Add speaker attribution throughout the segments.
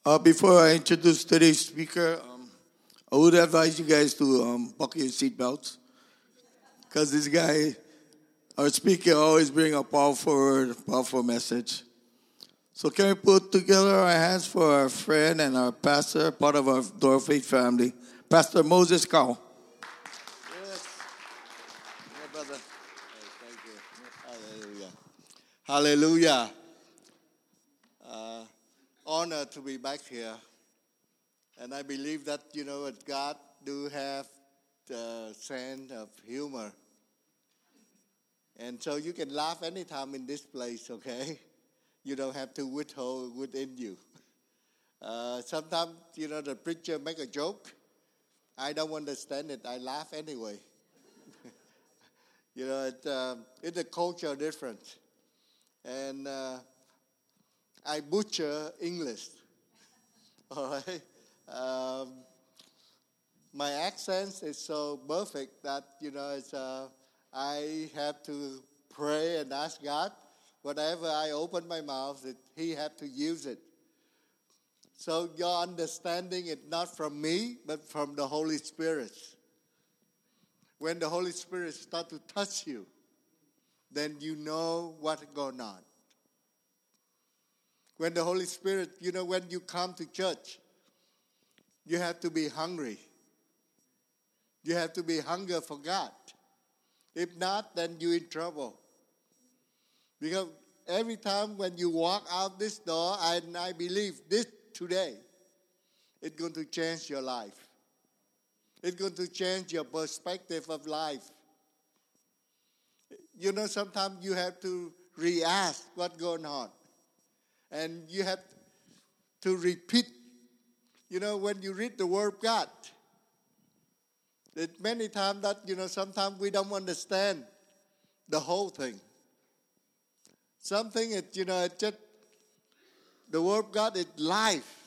Speaker 1: Before I introduce today's speaker, I would advise you guys to buckle your seatbelts because this guy, our speaker, always bring a powerful word, powerful message. So can we put together our hands for our friend and our pastor, part of our Door of Faith family, Pastor Moses Cow.
Speaker 2: Yes. Yeah, brother. Hey, thank you. Hallelujah. Hallelujah. Honor to be back here. And I believe that, that God do have the sense of humor. And so you can laugh anytime in this place, okay? You don't have to withhold within you. Sometimes, the preacher make a joke. I don't understand it. I laugh anyway. It's a culture difference. And I butcher English. All right? My accent is so perfect that, I have to pray and ask God, whatever I open my mouth, He have to use it. So your understanding is not from me, but from the Holy Spirit. When the Holy Spirit starts to touch you, then you know what's going on. When the Holy Spirit, when you come to church, you have to be hungry. You have to be hungry for God. If not, then you're in trouble. Because every time when you walk out this door, and I believe this today, it's going to change your life. It's going to change your perspective of life. Sometimes you have to re-ask what's going on. And you have to repeat, when you read the Word of God. It many times that, sometimes we don't understand the whole thing. Something, it's just, the Word of God is life.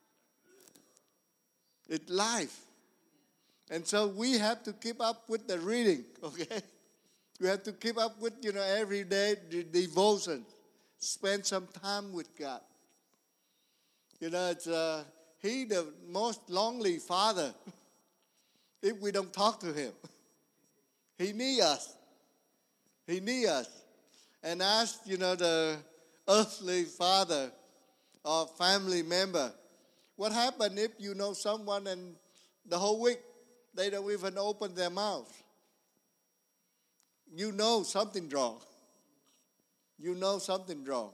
Speaker 2: It's life. And so we have to keep up with the reading, okay? We have to keep up with, every day the devotion. Spend some time with God. It's He the most lonely Father if we don't talk to Him. He needs us. He needs us. And ask, the earthly father or family member, what happened if you know someone and the whole week they don't even open their mouth? You know something wrong. You know something wrong.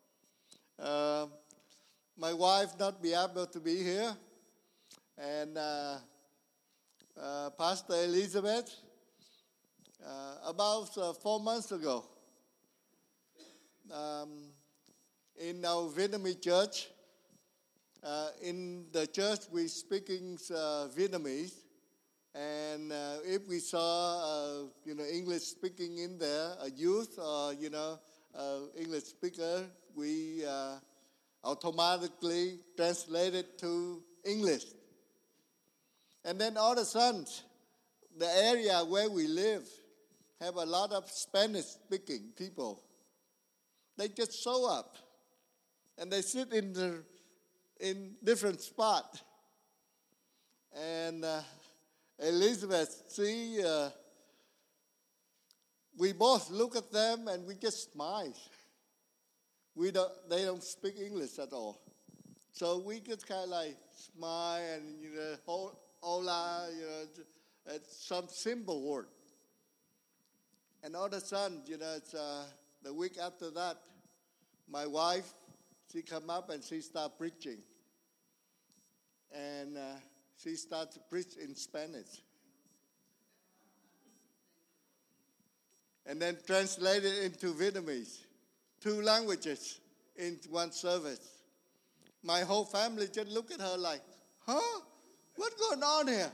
Speaker 2: My wife not be able to be here, and Pastor Elizabeth, about 4 months ago, in our Vietnamese church, in the church we speaking Vietnamese, and if we saw English speaking in there, a youth or English speaker, we automatically translate it to English. And then all of a sudden, the area where we live have a lot of Spanish-speaking people. They just show up, and they sit in different spots. And Elizabeth, we both look at them and we just smile. They don't speak English at all. So we just kind of like smile and, hola, it's some simple word. And all of a sudden, it's the week after that, my wife, she come up and she start preaching. And she started to preach in Spanish. And then translate it into Vietnamese. 2 languages in one service. My whole family just look at her like, huh? What's going on here?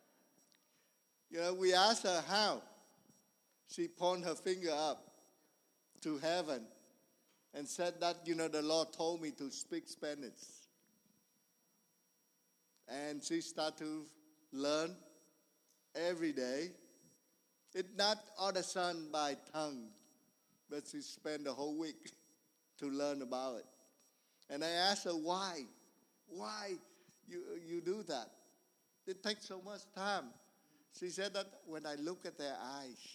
Speaker 2: We asked her how. She pointed her finger up to heaven and said that, the Lord told me to speak Spanish. And she started to learn every day. It's not all of a sudden by tongue, but she spent the whole week to learn about it. And I asked her why. Why you do that? It takes so much time. She said that when I look at their eyes,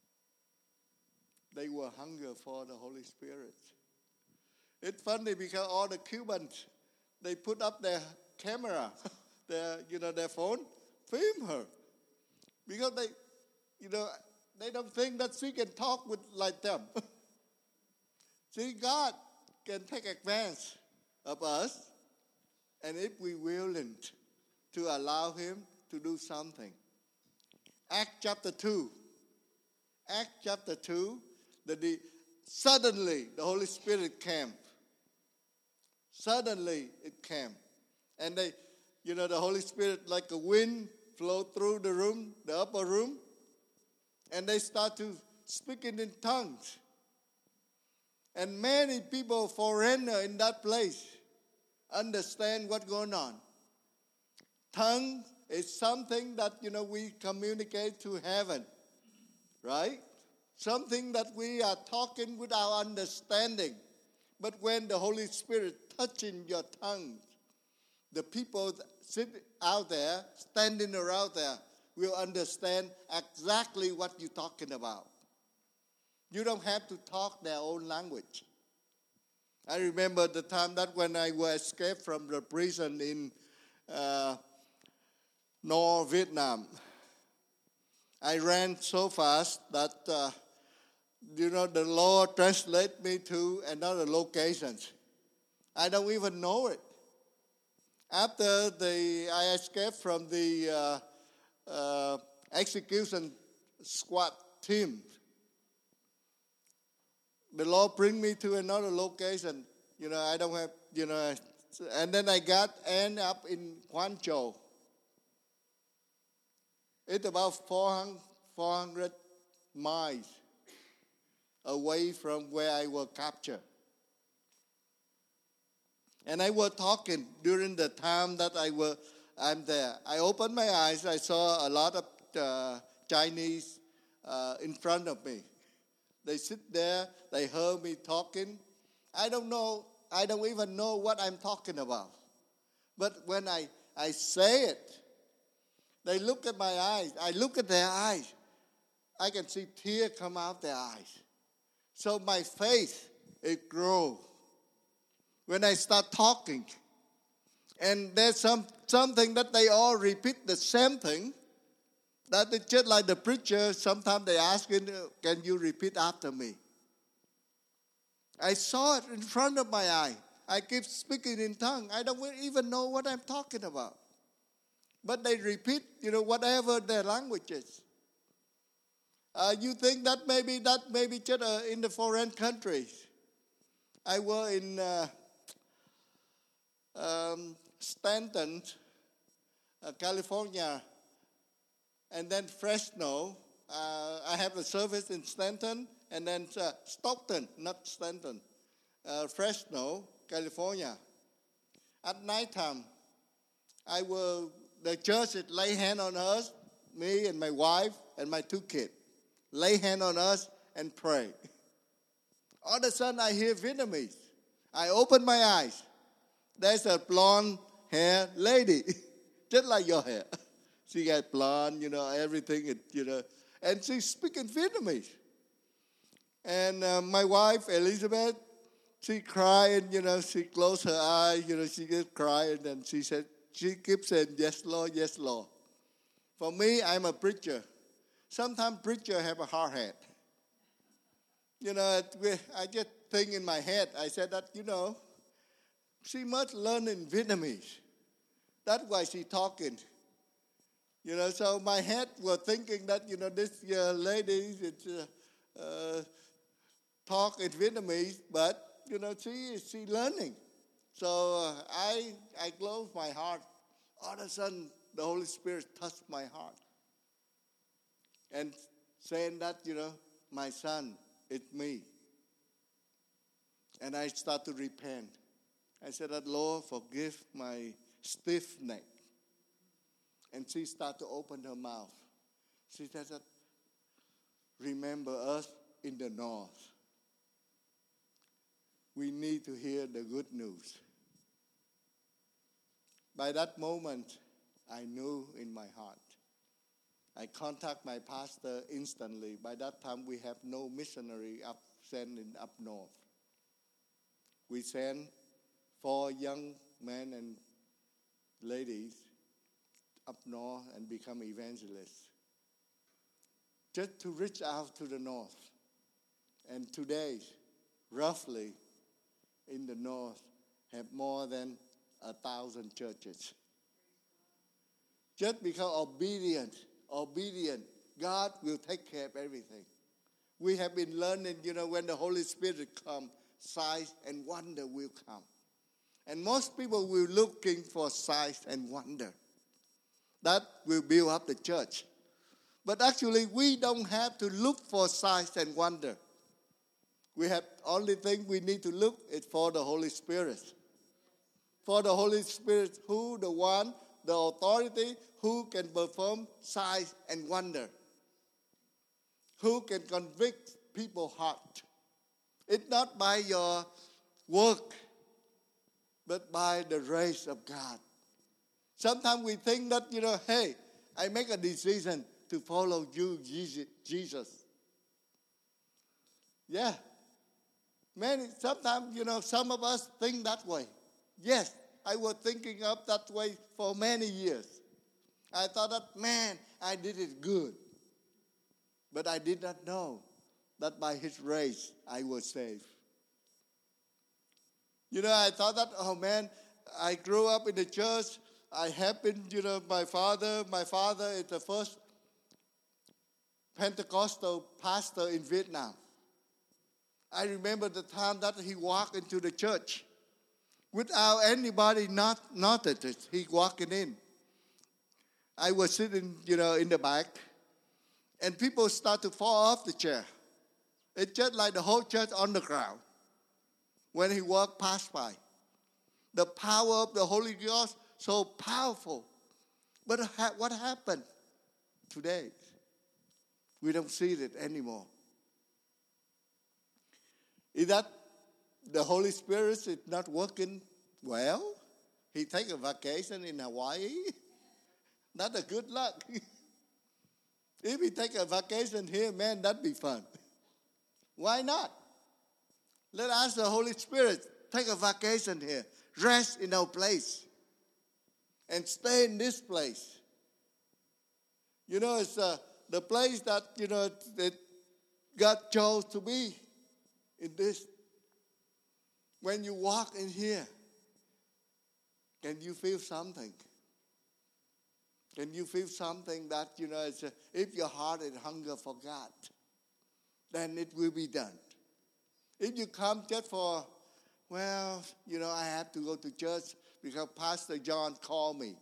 Speaker 2: they were hunger for the Holy Spirit. It's funny because all the Cubans, they put up their camera, their phone, film her. Because they don't think that she can talk like them. See, God can take advantage of us, and if we willing to allow Him to do something. Acts chapter 2. Suddenly the Holy Spirit came. Suddenly it came. And the Holy Spirit like a wind flowed through the room, the upper room, and they start to speaking in tongues. And many people, foreigner in that place, understand what's going on. Tongue is something that, we communicate to heaven, right? Something that we are talking with our understanding. But when the Holy Spirit touching your tongue, the people sitting out there, standing around there, will understand exactly what you're talking about. You don't have to talk their own language. I remember the time that when I was escaped from the prison in North Vietnam, I ran so fast that, the Lord translated me to another location. I don't even know it. After I escaped from the execution squad team, the Lord bring me to another location. I don't have, and then I end up in Guangzhou. It's about 400 miles away from where I was captured. And I was talking during the time that I'm there. I opened my eyes. I saw a lot of Chinese in front of me. They sit there. They heard me talking. I don't even know what I'm talking about. But when I say it, they look at my eyes. I look at their eyes. I can see tears come out their eyes. So my faith, it grows. When I start talking, and there's something that they all repeat the same thing, that it's just like the preacher, sometimes they ask him, can you repeat after me? I saw it in front of my eye. I keep speaking in tongue. I don't even know what I'm talking about. But they repeat, whatever their language is. You think that maybe just in the foreign countries. I was in Stanton, California, and then Fresno. I have a service in Stanton, and then Stockton, not Stanton, Fresno, California. At nighttime, the church would lay hand on us, me and my wife and my 2 kids. Lay hand on us and pray. All of a sudden, I hear Vietnamese. I open my eyes. There's a blonde hair lady, just like your hair. She got blonde, everything, and she's speaking Vietnamese. And my wife, Elizabeth, she cried, she closed her eyes, she just cried, and she keeps saying, yes, Lord, yes, Lord. For me, I'm a preacher. Sometimes preachers have a hard head. I just think in my head, I said that, she must learn in Vietnamese. That's why she's talking. So my head was thinking that, this lady talk in Vietnamese, but, she learning. So I closed my heart. All of a sudden, the Holy Spirit touched my heart. And saying that, my son, it's me. And I start to repent. I said that, Lord, forgive my stiff neck. And she started to open her mouth. She said that, remember us in the north. We need to hear the good news. By that moment, I knew in my heart. I contact my pastor instantly. By that time, we have no missionary sent in up north. We sent 4 young men and ladies up north and become evangelists, just to reach out to the north. And today, roughly, in the north, have more than 1,000 churches. Just because obedient, God will take care of everything. We have been learning, when the Holy Spirit comes, signs and wonder will come. And most people will looking for signs and wonder. That will build up the church. But actually, we don't have to look for signs and wonder. We have only thing we need to look is for the Holy Spirit. For the Holy Spirit, who the one, the authority, who can perform signs and wonder. Who can convict people's heart. It's not by your work, but by the grace of God. Sometimes we think that, hey, I make a decision to follow you, Jesus. Yeah. Sometimes, some of us think that way. Yes, I was thinking of that way for many years. I thought that, man, I did it good. But I did not know that by His grace I was saved. I thought that, oh man, I grew up in the church. I happened, my father is the first Pentecostal pastor in Vietnam. I remember the time that he walked into the church. Without anybody noticed it, he walking in. I was sitting, in the back, and people start to fall off the chair. It's just like the whole church on the ground when he walked past by. The power of the Holy Ghost, so powerful. But what happened today? We don't see it anymore. Is that the Holy Spirit is not working well? He take a vacation in Hawaii? Not a good luck. If he take a vacation here, man, that'd be fun. Why not? Let us, the Holy Spirit, take a vacation here. Rest in our place. And stay in this place. It's the place that, that God chose to be in this. When you walk in here, can you feel something? Can you feel something that, if your heart is hunger for God, then it will be done. If you come just for, I have to go to church because Pastor John called me.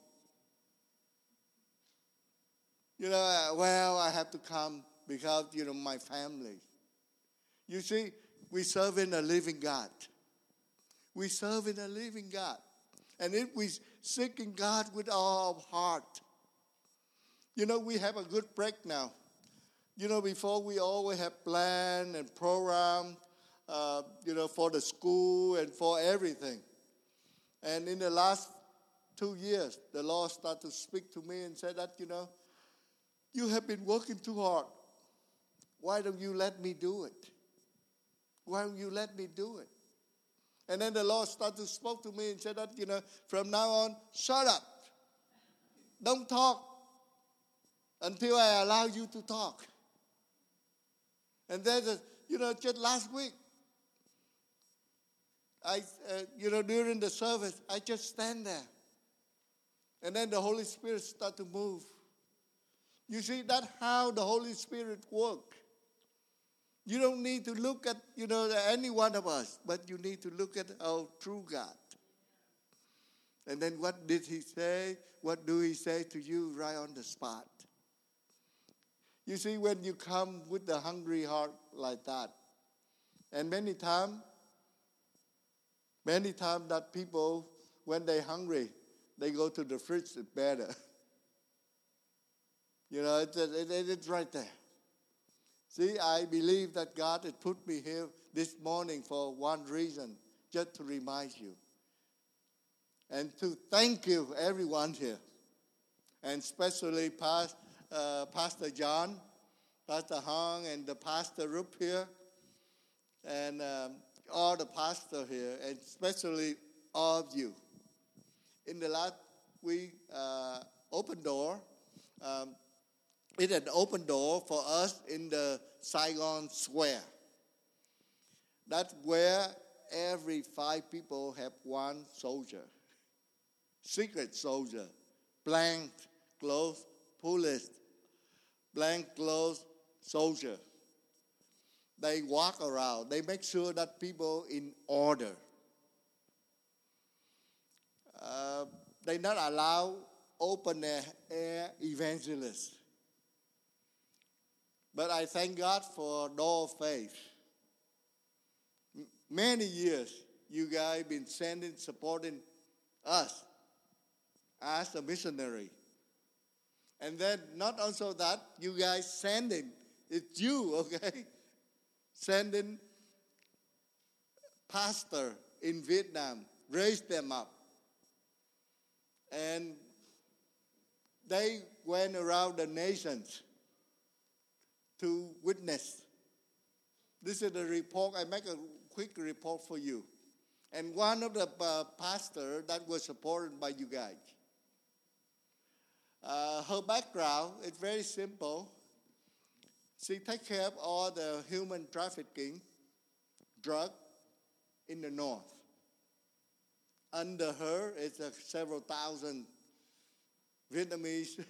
Speaker 2: I have to come because, my family. You see, we serve in a living God. We serve in a living God. And if we seeking God with all our heart, we have a good break now. Before we always have plan and program, for the school and for everything. And in the last 2 years, the Lord started to speak to me and said that, you have been working too hard. Why don't you let me do it? Why don't you let me do it? And then the Lord started to speak to me and said that, from now on, shut up. Don't talk until I allow you to talk. And then, just last week, during the service, I just stand there. And then the Holy Spirit start to move. You see, that's how the Holy Spirit works. You don't need to look at, any one of us, but you need to look at our true God. And then what did He say? What do He say to you right on the spot? You see, when you come with a hungry heart like that, and many times that people, when they're hungry, they go to the fridge, it's better. It's right there. See, I believe that God has put me here this morning for one reason, just to remind you. and to thank you, everyone here, and especially Pastor John, Pastor Hong, and the Pastor Rup here, and all the pastors here, and especially all of you. In the last week, open door. It had open door for us in the Saigon Square. That's where every 5 people have one soldier, secret soldier, blank clothes police, blank clothes soldier. They walk around. They make sure that people in order. They not allow open air evangelists. But I thank God for Door of Faith. Many years, you guys been sending, supporting us as a missionary. And then not also that, you guys sending, it's you, okay? Sending pastor in Vietnam, raise them up. And they went around the nations to witness. This is the report. I make a quick report for you. And one of the pastors that was supported by you guys. Her background is very simple. She takes care of all the human trafficking, drug in the north. Under her is several thousand Vietnamese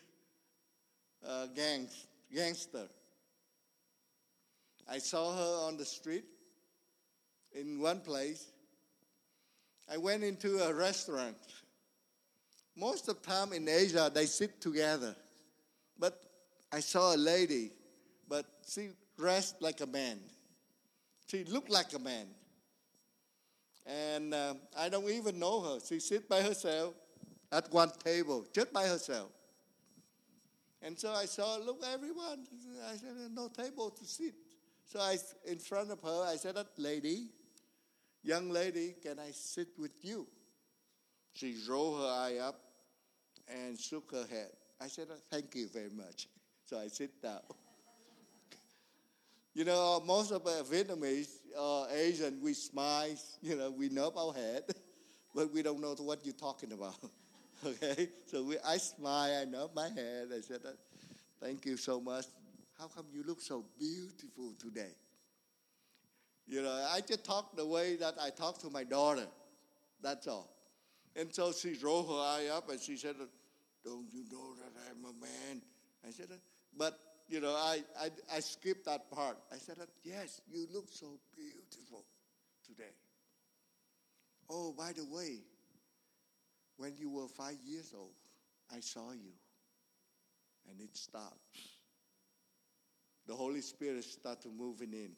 Speaker 2: gangster. I saw her on the street in one place. I went into a restaurant. Most of the time in Asia, they sit together. But I saw a lady, but she dressed like a man. She looked like a man. And I don't even know her. She sits by herself at one table, just by herself. And so I saw, look, everyone. I said, no table to sit. So in front of her, I said, lady, young lady, can I sit with you? She rolled her eye up and shook her head. I said, thank you very much. So I sit down. You know, most of us Vietnamese or Asian, we smile, we nod our head, but we don't know what you're talking about. Okay? So I smile, I nod my head. I said, thank you so much. How come you look so beautiful today? I just talk the way that I talk to my daughter. That's all. And so she rolled her eye up and she said, don't you know that I'm a man? I said, but I skipped that part. I said, yes, you look so beautiful today. Oh, by the way, when you were 5 years old, I saw you. And it stopped. The Holy Spirit started moving in.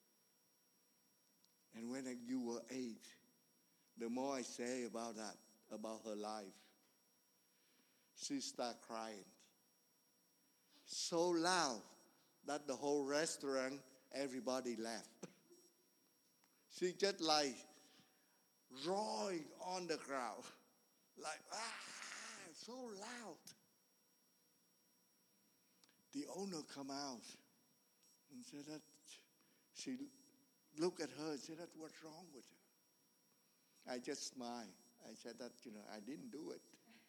Speaker 2: And when you were 8, the more I say about that, about her life, she started crying. So loud that the whole restaurant, everybody left. She just like roaring on the crowd. Like, so loud. The owner come out and said that she looked at her and said that what's wrong with her? I just smiled. I said that, I didn't do it.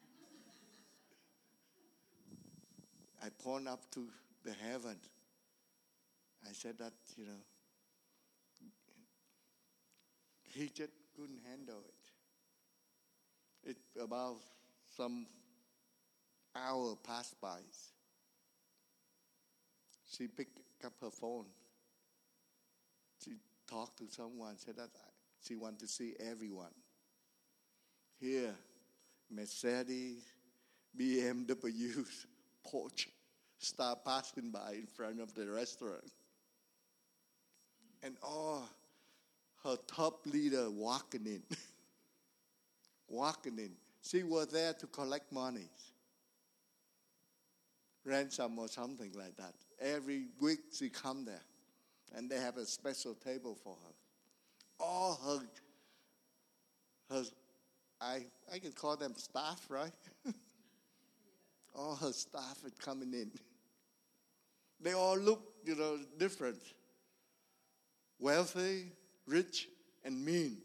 Speaker 2: I point up to the heaven. I said that, he just couldn't handle it. It about some hour passed by. She picked up her phone. She talked to someone, said that she wanted to see everyone. Here, Mercedes, BMWs, Porsche start passing by in front of the restaurant. And all her top leader walking in. Walking in. She was there to collect money. Ransom or something like that. Every week she come there. And they have a special table for her. All her I can call them staff, right? All her staff is coming in. They all look, different. Wealthy, rich, and mean.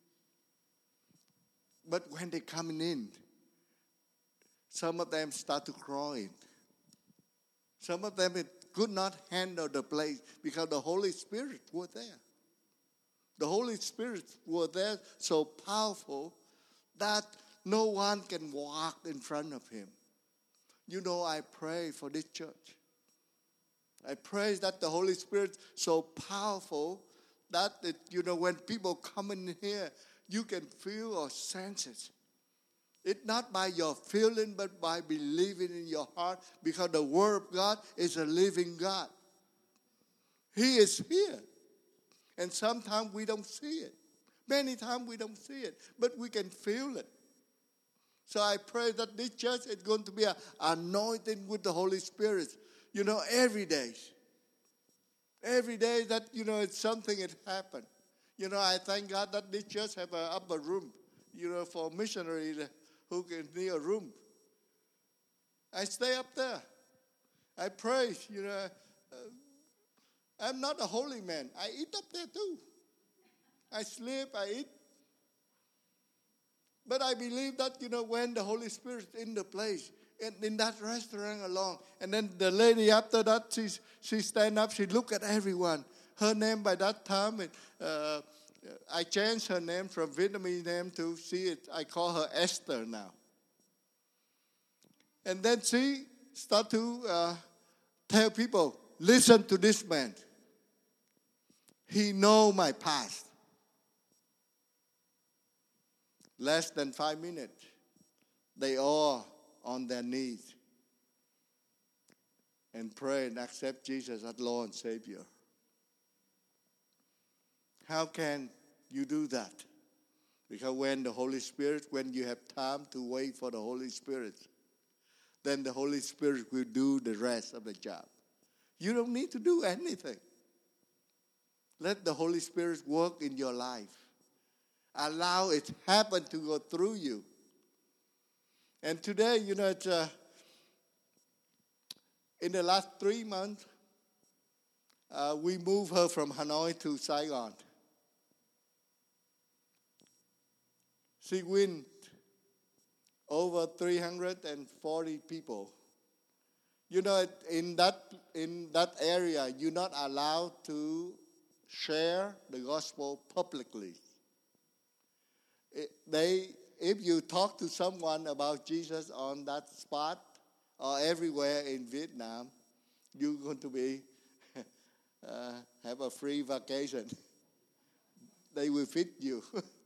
Speaker 2: But when they coming in, some of them start to cry. Some of them could not handle the place because the Holy Spirit was there. The Holy Spirit was there so powerful that no one can walk in front of him. I pray for this church. I pray that the Holy Spirit so powerful that, when people come in here, you can feel or sense it. It's not by your feeling, but by believing in your heart, because the Word of God is a living God. He is here. And sometimes we don't see it. Many times we don't see it, but we can feel it. So I pray that this church is going to be anointed with the Holy Spirit, every day. Every day that, it's something that happened. I thank God that this church have an upper room, for missionaries who can need a room. I stay up there. I pray, I'm not a holy man. I eat up there too. I sleep, I eat. But I believe that, when the Holy Spirit is in the place, in that restaurant alone, and then the lady after that, she stand up, she look at everyone. Her name by that time, I changed her name from Vietnamese name to, I call her Esther now. And then she start to tell people, listen to this man. He know my past. Less than 5 minutes, they all on their knees and pray and accept Jesus as Lord and Savior. How can you do that? Because when you have time to wait for the Holy Spirit, then the Holy Spirit will do the rest of the job. You don't need to do anything. Let the Holy Spirit work in your life. Allow it happen to go through you. And today, it's, in the last 3 months, we moved her from Hanoi to Saigon. She went over 340 people. In that area, you're not allowed to share the gospel publicly. If you talk to someone about Jesus on that spot or everywhere in Vietnam, you're going to be have a free vacation. They will feed you.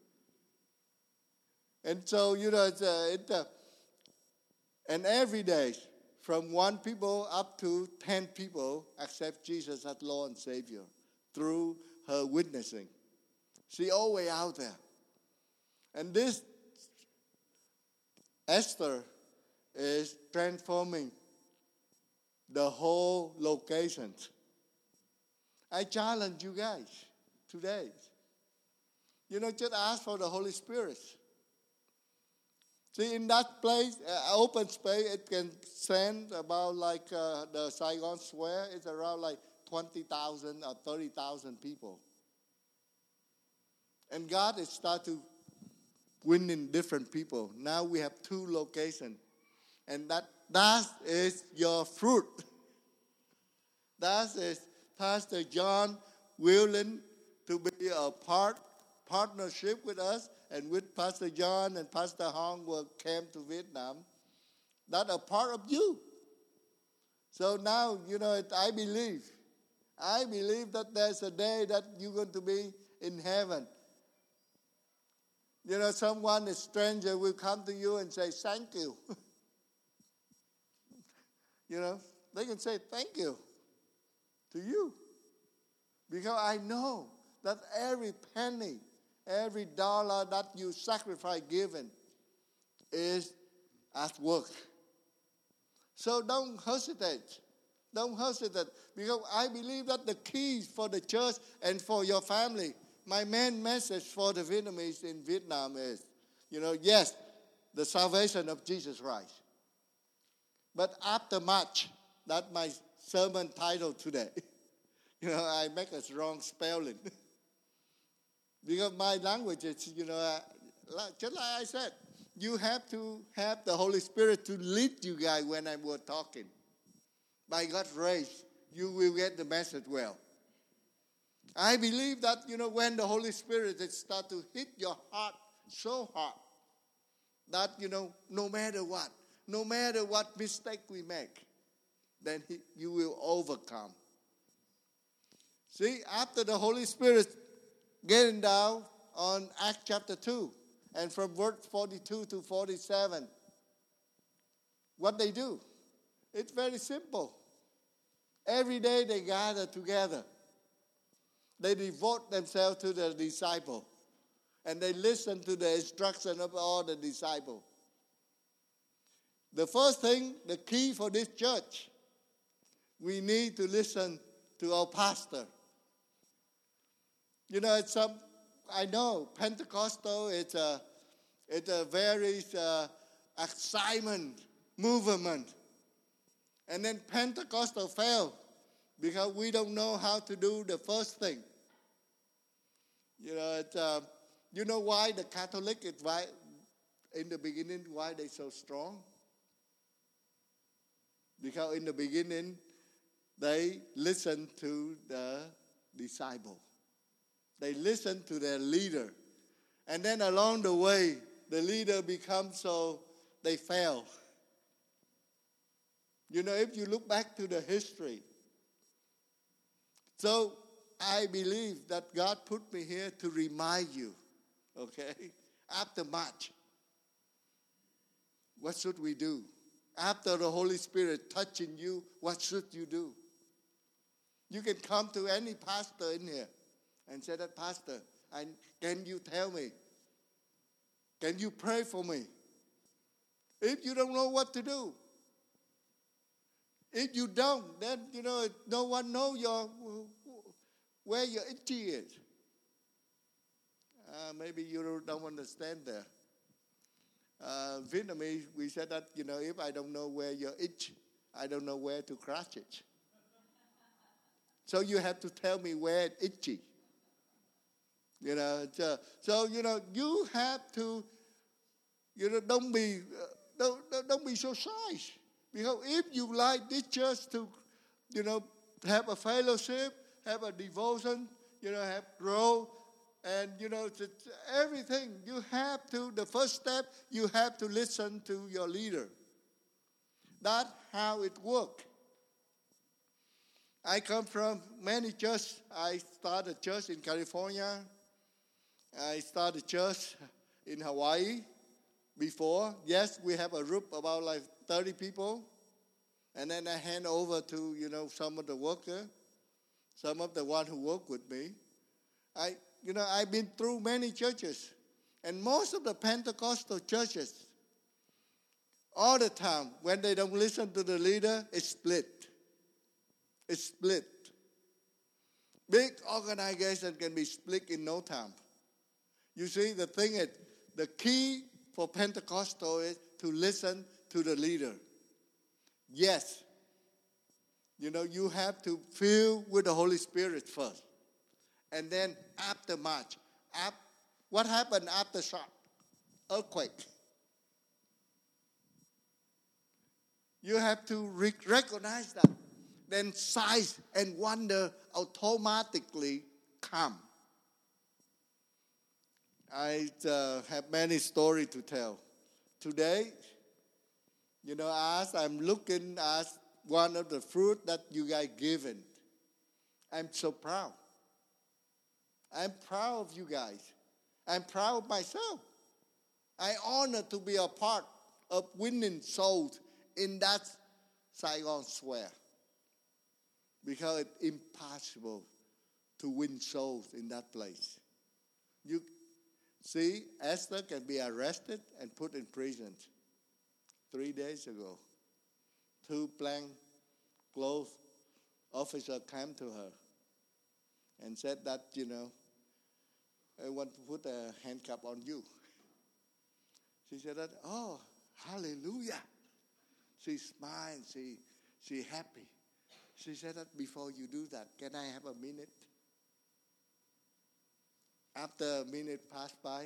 Speaker 2: And so, and every day, from 1 people up to 10 people accept Jesus as Lord and Savior through her witnessing. She always out there. And this Esther is transforming the whole location. I challenge you guys today. Just ask for the Holy Spirit. See, in that place, open space, it can stand about like the Saigon Square. It's around like 20,000 or 30,000 people. And God is starting to win in different people. Now we have 2 locations. And that is your fruit. That is Pastor John willing to be a partnership with us, and with Pastor John and Pastor Hong will come to Vietnam. That's a part of you. So now, I believe that there's a day that you're going to be in heaven. Someone, a stranger, will come to you and say, thank you. They can say thank you to you. Because I know that every penny, every dollar that you sacrifice given is at work. So don't hesitate. Don't hesitate. Because I believe that the keys for the church and for your family, my main message for the Vietnamese in Vietnam is Yes, the salvation of Jesus Christ. But after much, that's my sermon title today. I make a wrong spelling. Because my language is, just like I said, you have to have the Holy Spirit to lead you guys when I was talking. By God's grace, you will get the message well. I believe that, when the Holy Spirit start to hit your heart so hard, that, no matter what mistake we make, then you will overcome. See, after the Holy Spirit getting down on Acts chapter 2, and from verse 42 to 47, what they do, it's very simple. Every day they gather together. They devote themselves to the disciple. And they listen to the instruction of all the disciples. The first thing, the key for this church, we need to listen to our pastor. I know Pentecostal, it's a very excitement movement. And then Pentecostal failed because we don't know how to do the first thing. You know why the Catholic is in the beginning, why they so strong? Because in the beginning, they listened to the disciple. They listened to their leader. And then along the way, the leader becomes so they fail. If you look back to the history. So I believe that God put me here to remind you, okay? After much, what should we do? After the Holy Spirit touching you, what should you do? You can come to any pastor in here and say that, Pastor, can you tell me? Can you pray for me? If you don't know what to do. If you don't, then, no one knows where your itchy is. Maybe you don't understand there. Vietnamese, we said that, if I don't know where your itch, I don't know where to scratch it. So you have to tell me where it's itchy. You have to, don't be so shy. Because if you like this church to, have a fellowship, have a devotion, have grow, and, everything, you have to, the first step, you have to listen to your leader. That's how it works. I come from many churches. I started a church in California. I started a church in Hawaii before. Yes, we have a group about like 30 people. And then I hand over to, some of the workers, some of the ones who work with me. I've been through many churches. And most of the Pentecostal churches, all the time, when they don't listen to the leader, it's split. It's split. Big organization can be split in no time. You see, the thing is, the key for Pentecostal is to listen to the leader. Yes. You have to fill with the Holy Spirit first. And then after much. What happened after shock? Earthquake. You have to recognize that. Then signs and wonder automatically come. I have many stories to tell. Today, as I'm looking at one of the fruit that you guys given, I'm so proud. I'm proud of you guys. I'm proud of myself. I'm honored to be a part of winning souls in that Saigon Square. Because it's impossible to win souls in that place. You see, Esther can be arrested and put in prison. 3 days ago, 2 plainclothes officers came to her and said that, I want to put a handcuff on you. She said that, oh, hallelujah. She smiled, she happy. She said that before you do that, can I have a minute? After a minute passed by,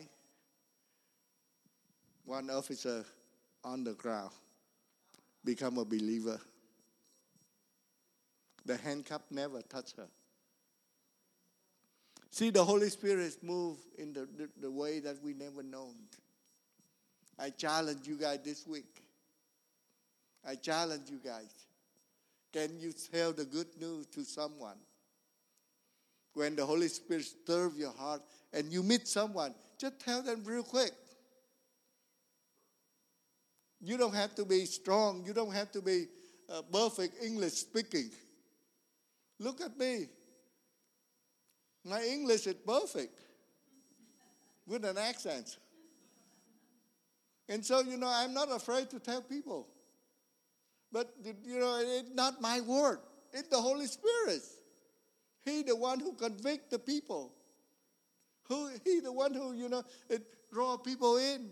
Speaker 2: one officer on the ground become a believer. The handcuff never touched her. See, the Holy Spirit move in the way that we never known. I challenge you guys this week. I challenge you guys. Can you tell the good news to someone? When the Holy Spirit stirs your heart and you meet someone, just tell them real quick. You don't have to be strong. You don't have to be perfect English speaking. Look at me. My English is perfect with an accent. And so, I'm not afraid to tell people. But, it's not my word. It's the Holy Spirit. He the one who convicts the people. He the one who, it draw people in.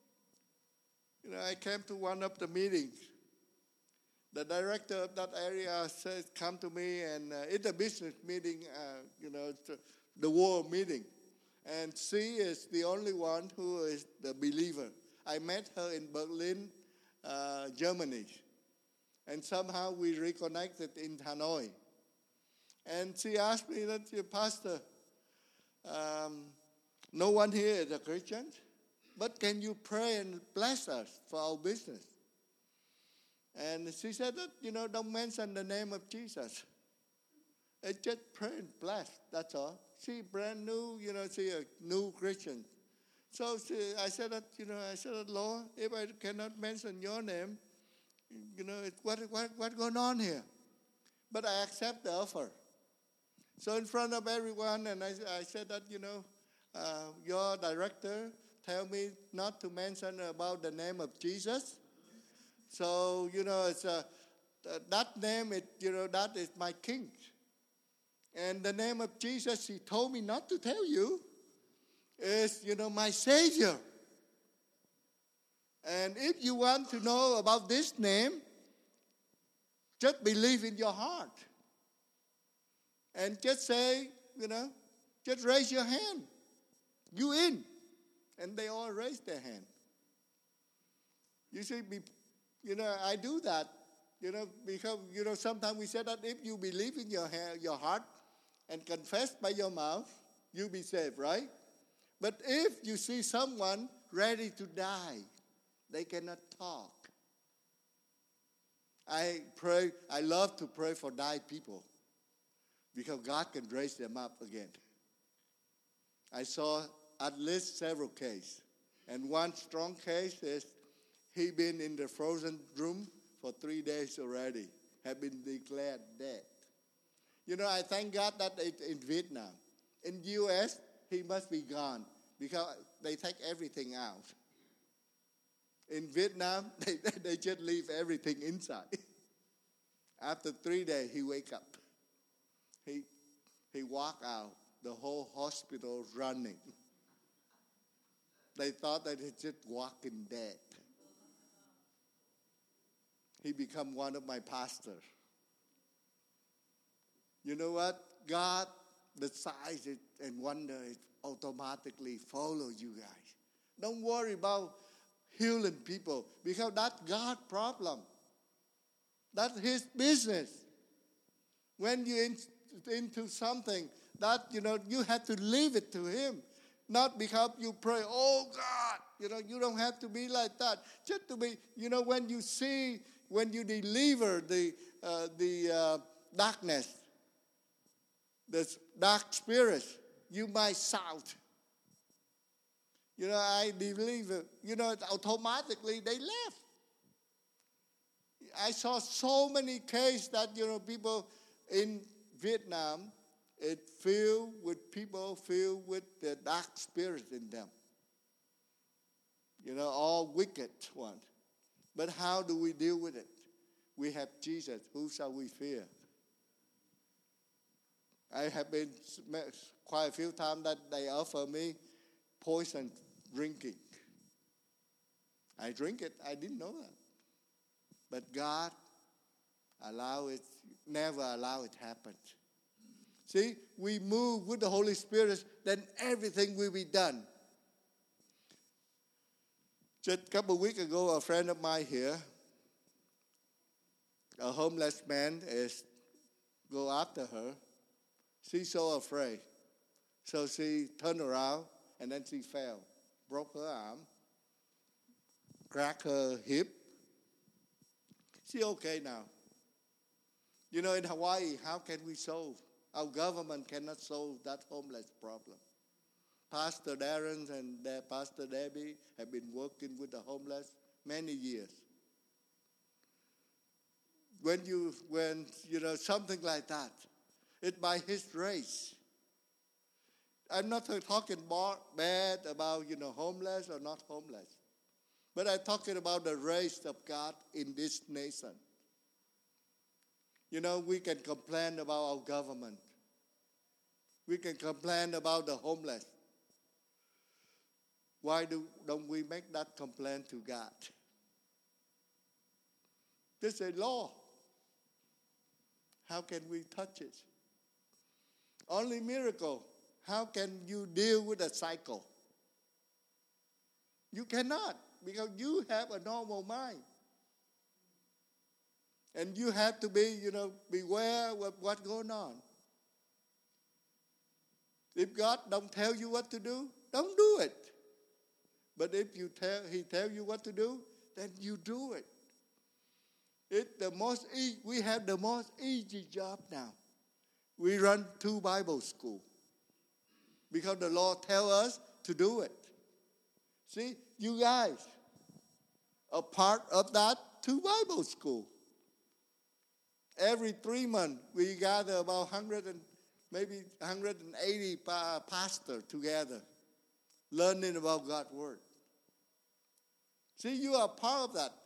Speaker 2: I came to one of the meetings. The director of that area says, come to me, and it's a business meeting, it's the world meeting. And she is the only one who is the believer. I met her in Berlin, Germany. And somehow we reconnected in Hanoi. And she asked me that, Pastor, no one here is a Christian, but can you pray and bless us for our business? And she said that, don't mention the name of Jesus. Just pray and bless, that's all. She brand new, she a new Christian. So I said that, Lord, if I cannot mention your name, what going on here? But I accept the offer. So in front of everyone, and I said that, your director tell me not to mention about the name of Jesus. So, it's that name, that is my king. And the name of Jesus, he told me not to tell you, is, my Savior. And if you want to know about this name, just believe in your heart. And just say, just raise your hand. You in. And they all raised their hand. You see, I do that, because, sometimes we say that if you believe in your heart and confess by your mouth, you'll be saved, right? But if you see someone ready to die, they cannot talk. I love to pray for died people because God can raise them up again. I saw at least several cases. And one strong case is he been in the frozen room for 3 days already, have been declared dead. I thank God that it's in Vietnam. In the U.S., he must be gone because they take everything out. In Vietnam, they just leave everything inside. After 3 days, he wake up. He walk out, the whole hospital running. They thought that he just walking dead. He become one of my pastors. You know what? God, the signs and wonder, it automatically follow you guys. Don't worry about healing people because that's God's problem. That's his business. When you're into something that, you have to leave it to him. Not because you pray, oh God, you don't have to be like that. Just to be, when you deliver the darkness, the dark spirits, you might shout. I believe, automatically they left. I saw so many cases that, people in Vietnam, it filled with people filled with the dark spirits in them. All wicked ones. But how do we deal with it? We have Jesus. Who shall we fear? I have been quite a few times that they offer me poison drinking. I drink it. I didn't know that. But God never allow it happen. See, we move with the Holy Spirit, then everything will be done. Just a couple of weeks ago, a friend of mine here, a homeless man, go after her. She's so afraid. So she turned around and then she fell, broke her arm, cracked her hip. She's okay now. You know, in Hawaii, how can we solve? Our government cannot solve that homeless problem. Pastor Darren and Pastor Debbie have been working with the homeless many years. When something like that, it's by His grace. I'm not talking bad about, homeless or not homeless. But I'm talking about the grace of God in this nation. We can complain about our government. We can complain about the homeless. Why don't we make that complaint to God? This is a law. How can we touch it? Only miracle. How can you deal with a cycle? You cannot, because you have a normal mind. And you have to be, beware of what's going on. If God don't tell you what to do, don't do it. But if He tell you what to do, then you do it. We have the most easy job now. We run 2 Bible schools because the Lord tell us to do it. See, you guys are part of that 2 Bible school. Every 3 months, we gather about 180 pastors together, learning about God's Word. See, you are part of that.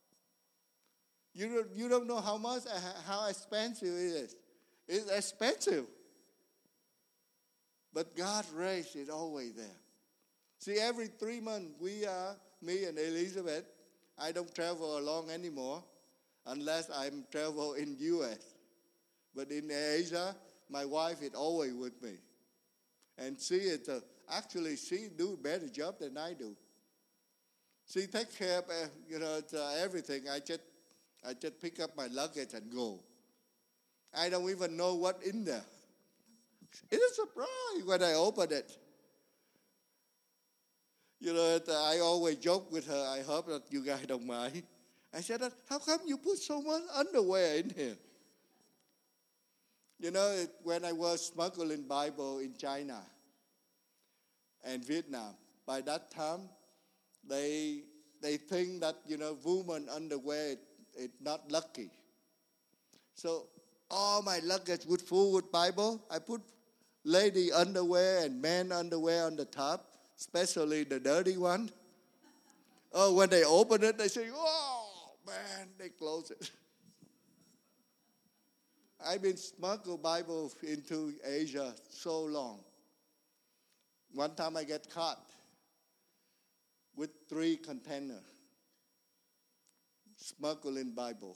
Speaker 2: You don't know how expensive it is. It's expensive. But God's grace is always there. See, every 3 months, me and Elizabeth, I don't travel alone anymore unless I'm travel in U.S. But in Asia, my wife is always with me. And she do a better job than I do. She takes care of, everything. I just pick up my luggage and go. I don't even know what's in there. It's a surprise when I open it. I always joke with her. I hope that you guys don't mind. I said, how come you put so much underwear in here? When I was smuggling Bible in China and Vietnam, by that time, they think that, woman underwear is not lucky. So all my luggage was full with Bible. I put lady underwear and man underwear on the top, especially the dirty one. Oh, when they open it, they say, oh, man, they close it. I've been smuggling Bible into Asia so long. One time I get caught with 3 containers smuggling Bible.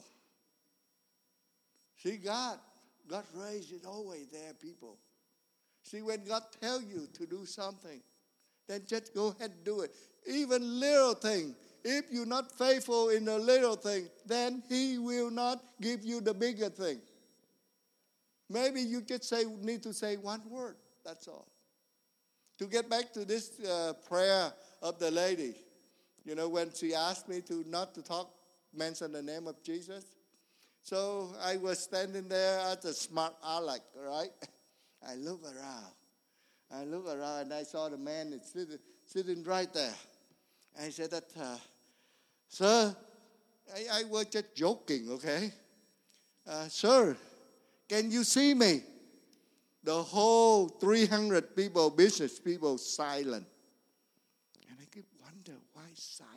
Speaker 2: See, God's grace is always there, people. See, when God tells you to do something, then just go ahead and do it. Even little thing. If you're not faithful in the little thing, then He will not give you the bigger thing. Maybe you just need to say one word. That's all. To get back to this prayer of the lady, when she asked me not to mention the name of Jesus. So I was standing there as a smart aleck, right? I look around and I saw the man sitting right there. I said that, sir, I was just joking, okay? Sir, can you see me? The whole 300 people, business people, silent. And I keep wondering, why silent?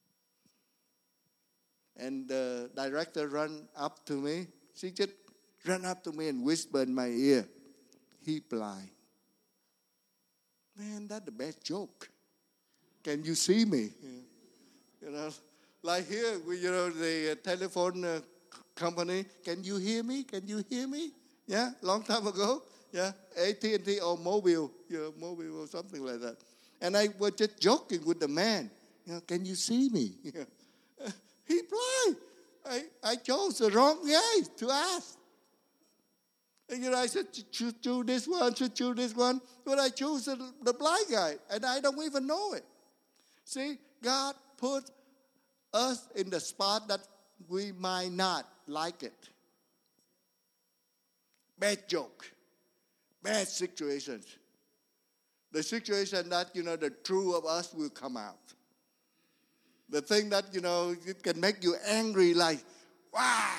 Speaker 2: And the director ran up to me. She just ran up to me and whispered in my ear, he blind. Man, that's the best joke. Can you see me? Yeah. You know, like here, the telephone company. Can you hear me? Can you hear me? Yeah, long time ago. Yeah, AT&T or Mobile, Mobile or something like that. And I was just joking with the man. Can you see me? He replied, I chose the wrong guy to ask. And I said, choose this one, choose this one. But I chose the blind guy, and I don't even know it. See, God put us in the spot that we might not like it. Bad joke, bad situations. The situation that, the true of us will come out. The thing that, it can make you angry like, wow.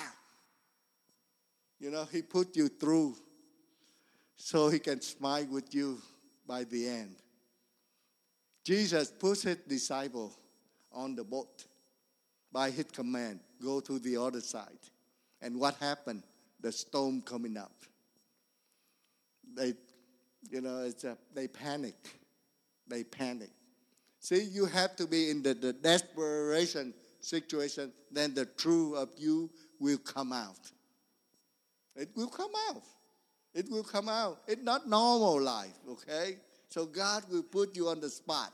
Speaker 2: He put you through so he can smile with you by the end. Jesus put his disciple on the boat by his command, go to the other side. And what happened? The storm coming up. They panic. They panic. See, you have to be in the desperation situation, then the truth of you will come out. It will come out. It will come out. It's not normal life, okay? So God will put you on the spot.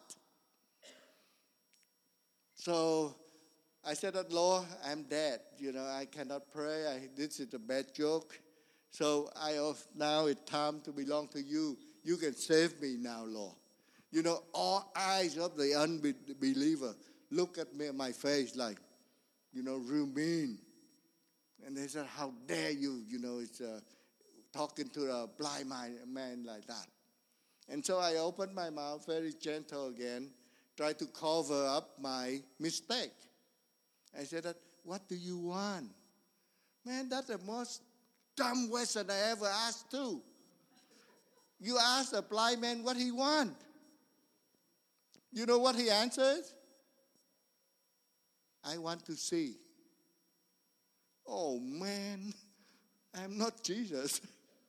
Speaker 2: So I said that, Lord, I'm dead. I cannot pray. This is a bad joke. So now it's time to belong to you. You can save me now, Lord. All eyes of the unbeliever look at me, my face like, real mean. And they said, how dare you, it's talking to a blind man like that. And so I opened my mouth very gentle again, tried to cover up my mistake. I said, what do you want? Man, that's the most dumb question I ever asked too. You ask a blind man what he wants. You know what he answers? I want to see. Oh man, I'm not Jesus.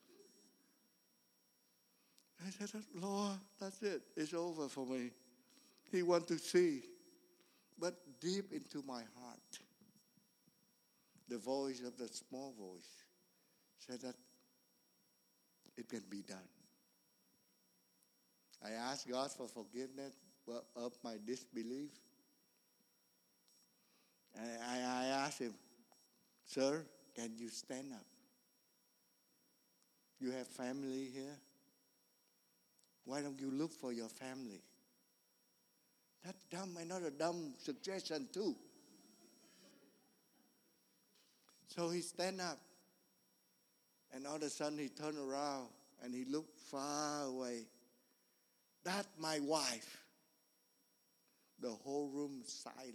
Speaker 2: I said, Lord, that's it. It's over for me. He wants to see. But deep into my heart, the voice of the small voice said that it can be done. I asked God for forgiveness of my disbelief. And I asked him, sir, can you stand up? You have family here? Why don't you look for your family? That's dumb, another dumb suggestion too. So he stand up. And all of a sudden he turned around and he looked far away. That's my wife. The whole room silent.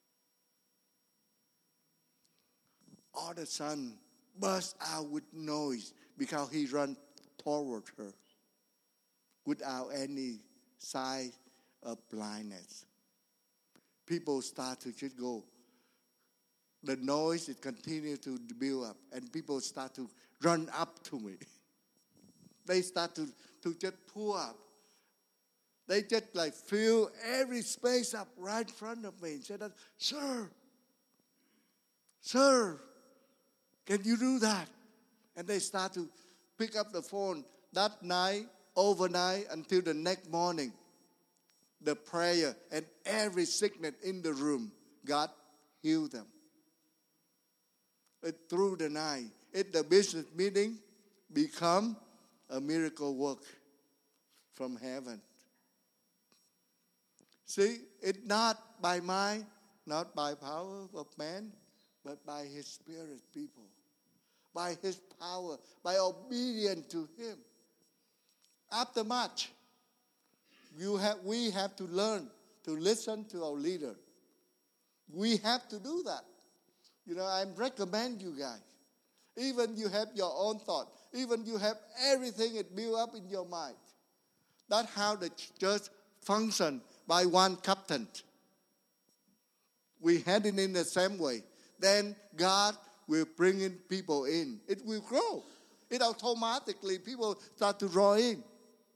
Speaker 2: All of a sudden burst out with noise because he ran toward her without any sign of blindness. People start to just go. The noise, it continued to build up, and people start to run up to me. They start to just pull up. They just fill every space up right in front of me and said, Sir, can you do that? And they start to pick up the phone. That night, overnight, until the next morning, the prayer and every sickness in the room, God healed them. Through the night, the business meeting become a miracle work from heaven. See, it's not by might, not by power of man, but by his spirit, people. By his power, by obedience to him. After much, we have to learn to listen to our leader. We have to do that. I recommend you guys. Even you have your own thought. Even you have everything it built up in your mind. That's how the church functions by one captain. We head it in the same way. Then God will bring in people in. It will grow. It automatically, people start to draw in.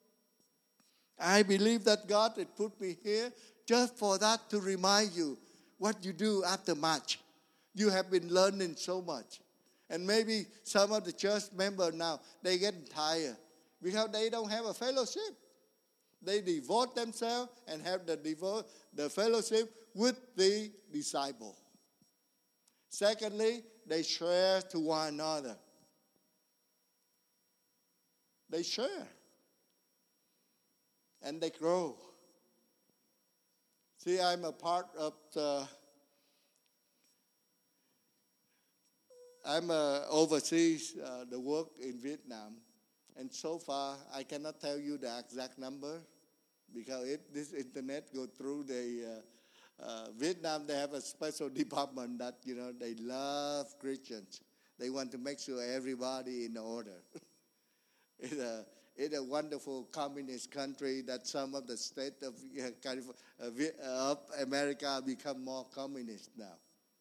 Speaker 2: I believe that God had put me here just for that, to remind you, what you do after March. You have been learning so much. And maybe some of the church members now, they get tired because they don't have a fellowship. They devote themselves and have the fellowship with the disciple. Secondly, they share to one another. They share. And they grow. See, I'm a part of overseas the work in Vietnam. And so far, I cannot tell you the exact number because if this internet go through the Vietnam, they have a special department that, they love Christians. They want to make sure everybody in order. It's a wonderful communist country that some of the states of America become more communist now.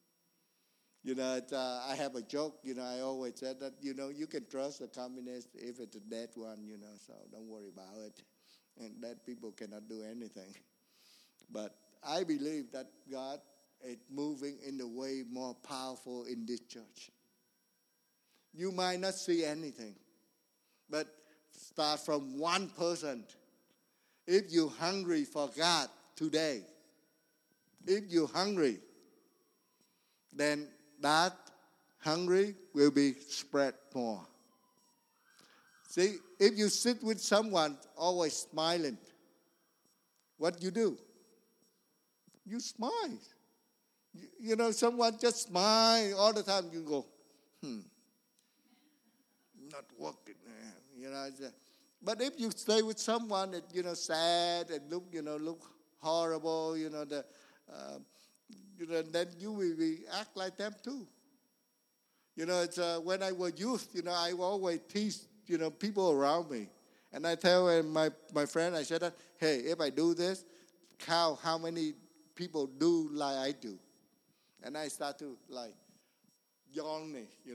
Speaker 2: I have a joke, I always said that, you can trust a communist if it's a dead one, so don't worry about it. And dead people cannot do anything. But I believe that God is moving in a way more powerful in this church. You might not see anything, but start from one person. If you're hungry for God today, if you're hungry, then that hungry will be spread more. See, if you sit with someone always smiling, what you do? You smile. Someone just smile all the time. You go, not working. But if you stay with someone that sad and look horrible, then you will act like them too. It's when I was youth, I always tease people around me, and I tell my friend, I said that, hey, if I do this, count how many people do like I do, and I start to yawn,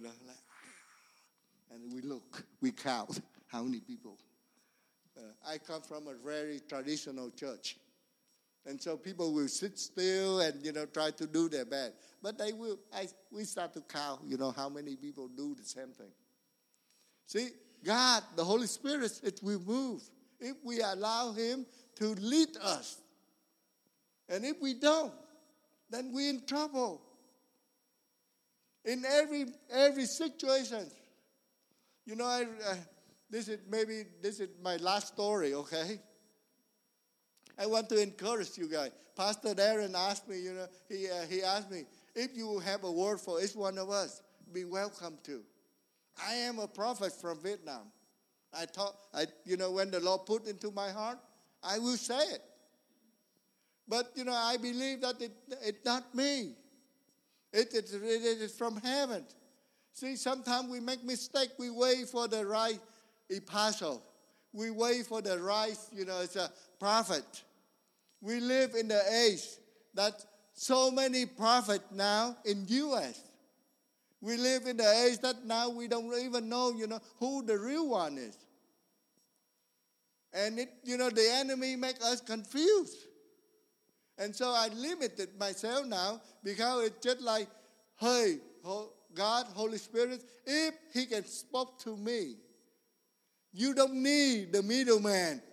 Speaker 2: and we count how many people. I come from a very traditional church. And so people will sit still and, try to do their best. But we start to count, how many people do the same thing. See, God, the Holy Spirit, it will move if we allow Him to lead us. And if we don't, then we're in trouble. In every situation. This is my last story, okay? I want to encourage you guys. Pastor Darren asked me, he asked me, if you have a word for each one of us, be welcome to. I am a prophet from Vietnam. When the Lord put into my heart, I will say it. But, I believe that it's not me. It is from heaven. See, sometimes we make mistake. We wait for the right apostle. We wait for the right, it's a prophet. We live in the age that so many prophets now in U.S. We live in the age that now we don't even know, who the real one is. And the enemy make us confused. And so I limited myself now because it's just like, hey, God, Holy Spirit, if He can speak to me, you don't need the middleman.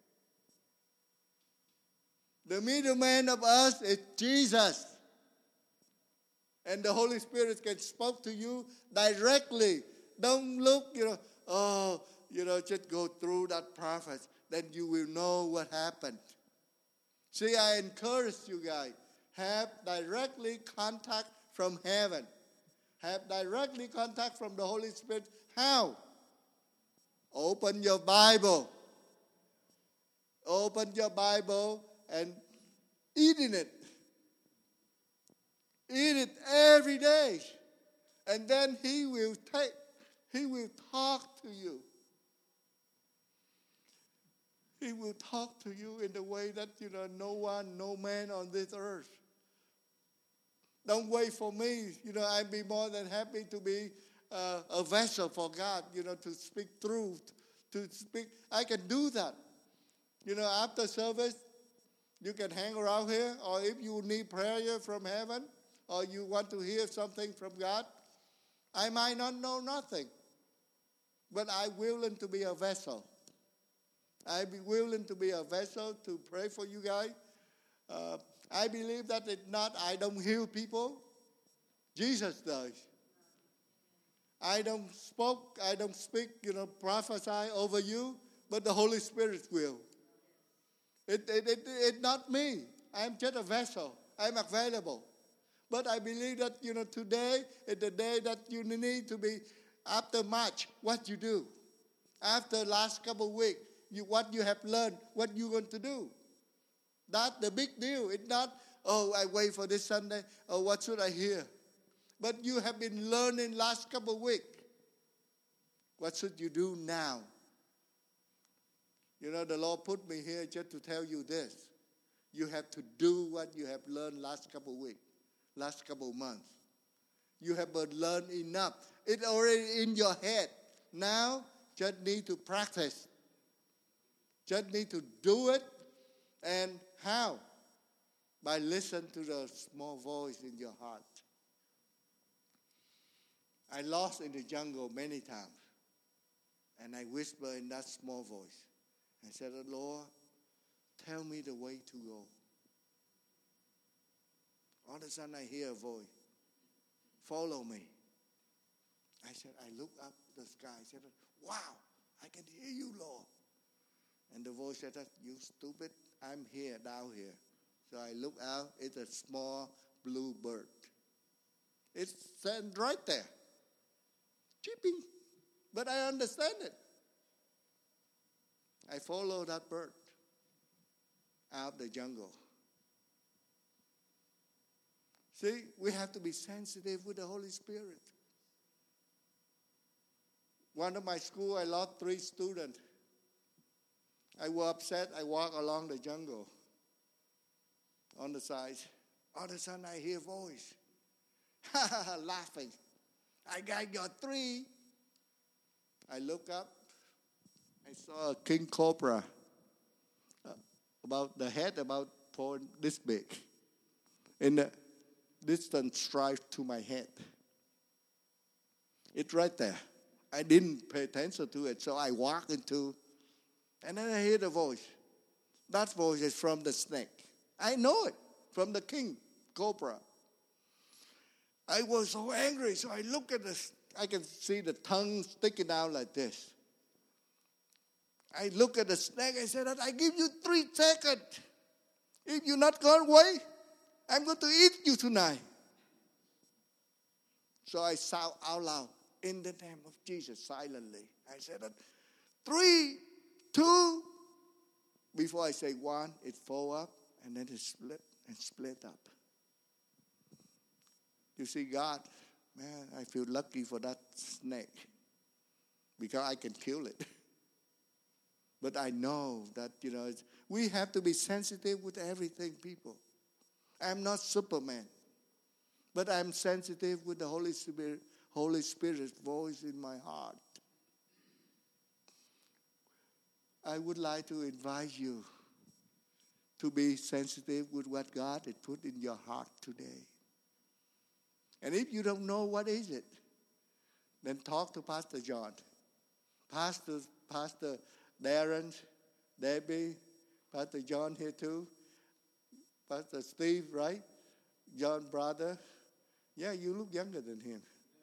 Speaker 2: The middleman of us is Jesus. And the Holy Spirit can speak to you directly. Don't look, just go through that prophet. Then you will know what happened. See, I encourage you guys, have directly contact from heaven. Have directly contact from the Holy Spirit. How? Open your Bible. Open your Bible and eat in it. Eat it every day. And then He will talk to you. He will talk to you in the way that, no man on this earth. Don't wait for me. I'd be more than happy to be a vessel for God, to speak truth, to speak. I can do that. After service, You can hang around here, or if you need prayer from heaven, or you want to hear something from God, I might not know nothing, but I'm willing to be a vessel. I'm willing to be a vessel to pray for you guys. I believe that I don't heal people. Jesus does. I don't speak, prophesy over you, but the Holy Spirit will. It's not me. I'm just a vessel. I'm available. But I believe that, today is the day that you need to be, after March, what you do. After last couple of weeks, what you have learned, what you're going to do. That's the big deal. It's not, I wait for this Sunday, what should I hear? But you have been learning last couple of weeks. What should you do now? The Lord put me here just to tell you this. You have to do what you have learned last couple of weeks, last couple of months. You have learned enough. It's already in your head. Now, just need to practice. Just need to do it. And how? By listening to the small voice in your heart. I lost in the jungle many times. And I whisper in that small voice. I said, Lord, tell me the way to go. All of a sudden I hear a voice. Follow me. I said, I look up the sky. I said, wow, I can hear you, Lord. And the voice said, you stupid, I'm here, down here. So I look out, it's a small blue bird. It's sitting right there, chirping. But I understand it. I follow that bird out of the jungle. See, we have to be sensitive with the Holy Spirit. One of my school, I lost 3 students. I was upset. I walked along the jungle on the side. All of a sudden, I hear a voice. Laughing. I got your 3. I look up. I saw a king cobra. About the head, about this big. In the distance strive to my head. It's right there. I didn't pay attention to it, so I walked into, and then I hear the voice. That voice is from the snake. I know it, from the king cobra. I was so angry, so I look at this. I can see the tongue sticking out like this. I look at the snake. I said, I give you 3 seconds. If you're not going away, I'm going to eat you tonight. So I shout out loud, in the name of Jesus, silently. I said, 3, 2. Before I say 1, it fall up, and then it split up. You see, God, man, I feel lucky for that snake because I can kill it. But I know that, we have to be sensitive with everything, people. I'm not Superman, but I'm sensitive with the Holy Spirit's voice in my heart. I would like to invite you to be sensitive with what God has put in your heart today. And if you don't know what is it, then talk to Pastor John. Pastor Darren, Debbie, Pastor John here too. Pastor Steve, right? John, brother. Yeah, you look younger than him.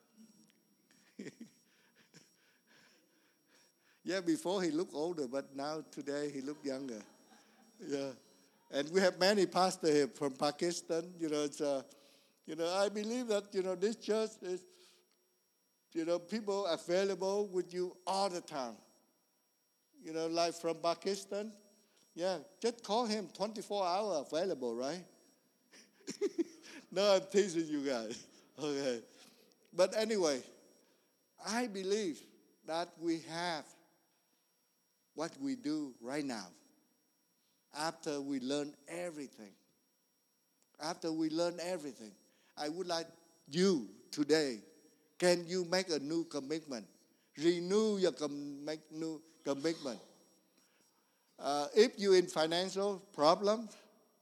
Speaker 2: Yeah, before he looked older, but now today he looked younger. Yeah. And we have many pastors here from Pakistan. I believe that, this church is, people available with you all the time. Like from Pakistan. Yeah, just call him 24 hours available, right? No, I'm teasing you guys. Okay. But anyway, I believe that we have what we do right now after we learn everything. After we learn everything, I would like you today, can you make a new commitment? Renew your new commitment. If you're in financial problems,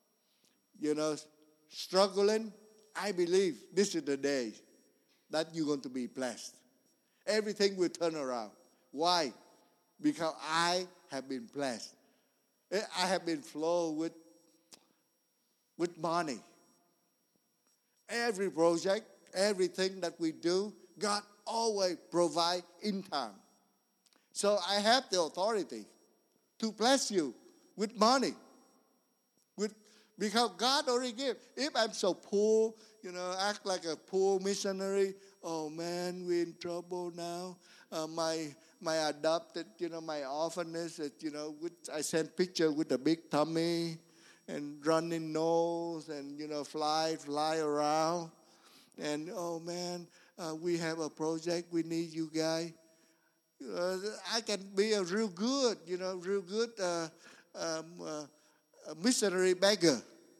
Speaker 2: struggling, I believe this is the day that you're going to be blessed. Everything will turn around. Why? Because I have been blessed. I have been flowed with money. Every project, everything that we do, God always provide in time. So I have the authority to bless you with money. Because God already gave. If I'm so poor, act like a poor missionary, oh man, we're in trouble now. My adopted, my orphanage, I send picture with a big tummy and running nose and, fly around. And, oh man, we have a project, we need you guys. I can be a real good missionary beggar.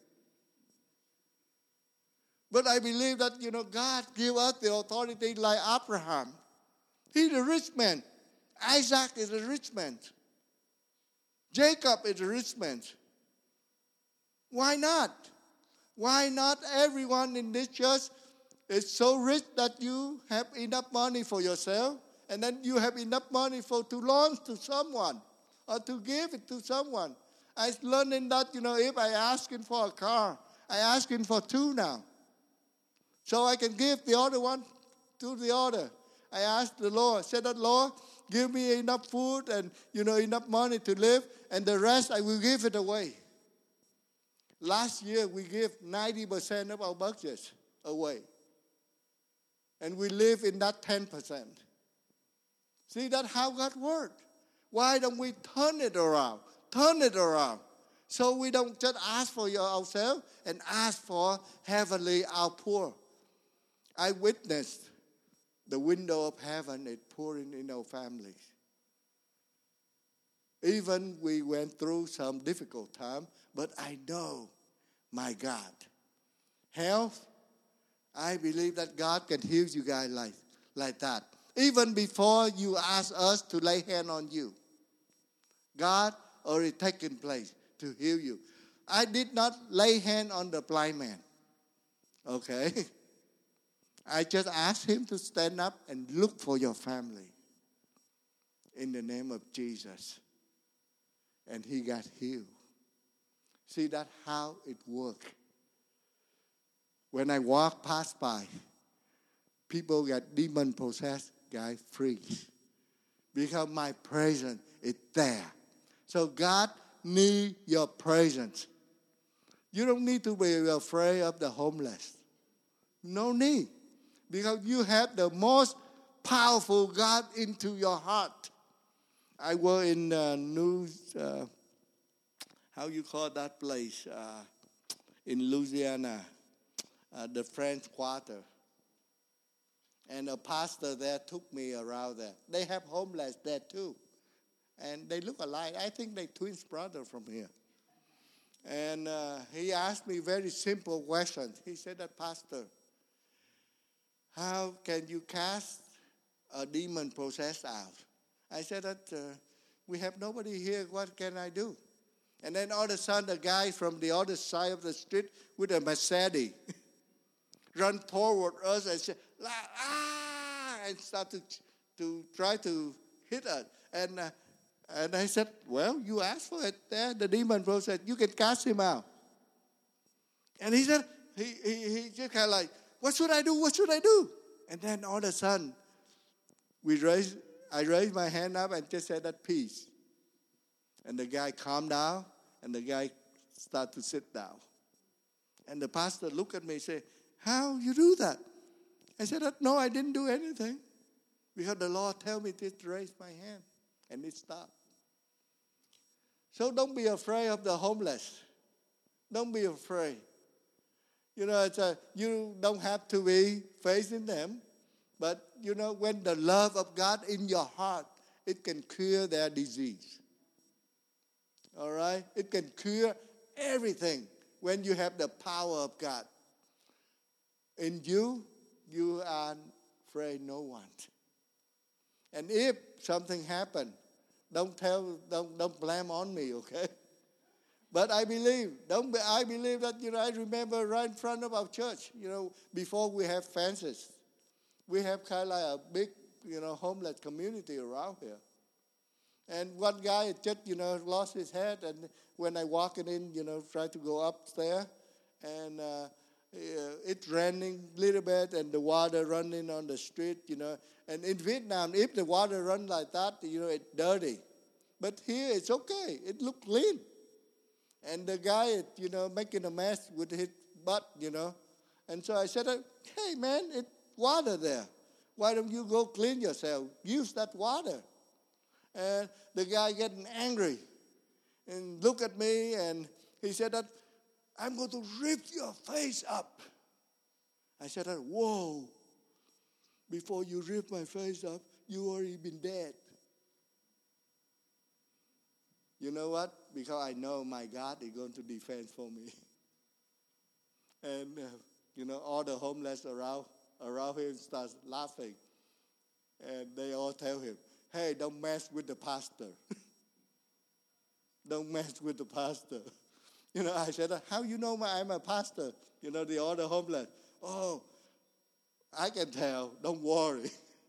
Speaker 2: But I believe that, God give us the authority like Abraham. He's a rich man. Isaac is a rich man. Jacob is a rich man. Why not? Why not everyone in this church is so rich that you have enough money for yourself, and then you have enough money to loan to someone or to give it to someone? I learned that, if I ask him for a car, I ask him for two now. So I can give the other one to the other. I asked the Lord, said that, Lord, give me enough food and, enough money to live, and the rest I will give it away. Last year, we gave 90% of our budget away. And we live in that 10%. See, that's how God works. Why don't we turn it around? Turn it around. So we don't just ask for ourselves and ask for heavenly outpour. I witnessed the window of heaven is pouring in our families. Even we went through some difficult time, but I know, my God, health, I believe that God can heal you guys like that. Even before you ask us to lay hand on you, God already taken place to heal you. I did not lay hand on the blind man. Okay? I just asked him to stand up and look for your family in the name of Jesus. And he got healed. See, that's how it works. When I walk past by, people get demon-possessed, guys, free. Because my presence is there. So God needs your presence. You don't need to be afraid of the homeless. No need. Because you have the most powerful God into your heart. I was in how you call that place? In Louisiana, the French Quarter. And a pastor there took me around there. They have homeless there too. And they look alike. I think they're twin brothers from here. And he asked me very simple questions. He said that, Pastor, how can you cast a demon possessed out? I said that we have nobody here. What can I do? And then all of a sudden, a guy from the other side of the street with a Mercedes run toward us and said, ah, and started to try to hit us. And I said, well, you asked for it there. The demon bro said, you can cast him out. And he said, he just kind of like, what should I do? What should I do? And then all of a sudden, I raised my hand up and just said that, peace. And the guy calmed down, and the guy started to sit down. And the pastor looked at me and said, how you do that? I said, no, I didn't do anything. Because the Lord told me to raise my hand. And it stopped. So don't be afraid of the homeless. Don't be afraid. You don't have to be facing them. But, when the love of God in your heart, it can cure their disease. All right? It can cure everything when you have the power of God. In you, you are afraid no one. And if something happened, don't blame on me, okay? But I believe, I believe that, I remember right in front of our church, before we have fences, we have kind of like a big, homeless community around here. And one guy just, lost his head, and when I walked in, tried to go upstairs, and it's raining a little bit, and the water running on the street, And in Vietnam, if the water runs like that, it's dirty. But here, it's okay. It looks clean. And the guy is, making a mess with his butt, And so I said, hey, man, it's water there. Why don't you go clean yourself? Use that water. And the guy getting angry and look at me, and he said that, I'm going to rip your face up. I said, whoa, before you rip my face up, you already been dead. You know what? Because I know my God is going to defend for me. And, all the homeless around him start laughing. And they all tell him, hey, don't mess with the pastor. Don't mess with the pastor. I said, how you know I'm a pastor? The other homeless. Oh, I can tell. Don't worry.